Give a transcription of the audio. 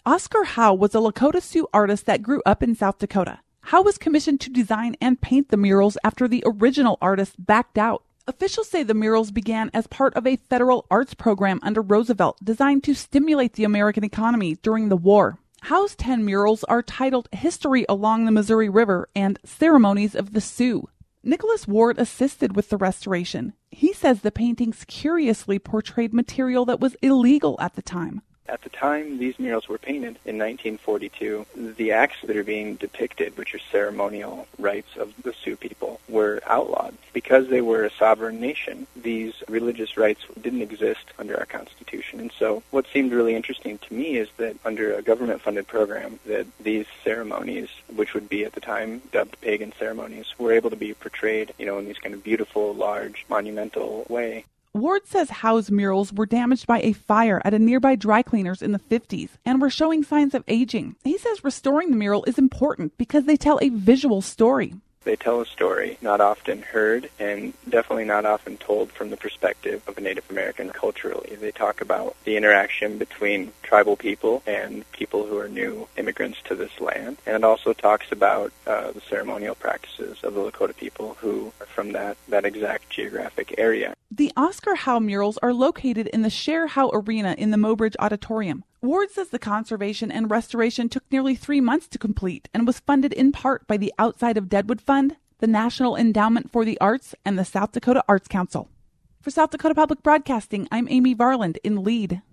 Oscar Howe was a Lakota Sioux artist that grew up in South Dakota. Howe was commissioned to design and paint the murals after the original artist backed out. Officials say the murals began as part of a federal arts program under Roosevelt designed to stimulate the American economy during the war. Howe's 10 murals are titled History Along the Missouri River and Ceremonies of the Sioux. Nicholas Ward assisted with the restoration. He says the paintings curiously portrayed material that was illegal at the time. At the time these murals were painted in 1942, the acts that are being depicted, which are ceremonial rites of the Sioux people, were outlawed. Because they were a sovereign nation, these religious rites didn't exist under our Constitution. And so what seemed really interesting to me is that under a government-funded program, that these ceremonies, which would be at the time dubbed pagan ceremonies, were able to be portrayed, in these kind of beautiful, large, monumental way. Ward says Howe's murals were damaged by a fire at a nearby dry cleaners in the 50s and were showing signs of aging. He says restoring the mural is important because they tell a visual story. They tell a story not often heard and definitely not often told from the perspective of a Native American culturally. They talk about the interaction between tribal people and people who are new immigrants to this land. And it also talks about the ceremonial practices of the Lakota people who are from that exact geographic area. The Oscar Howe murals are located in the Cher Howe Arena in the Mobridge Auditorium. Ward says the conservation and restoration took nearly 3 months to complete and was funded in part by the Outside of Deadwood Fund, the National Endowment for the Arts, and the South Dakota Arts Council. For South Dakota Public Broadcasting, I'm Amy Varland in Lead.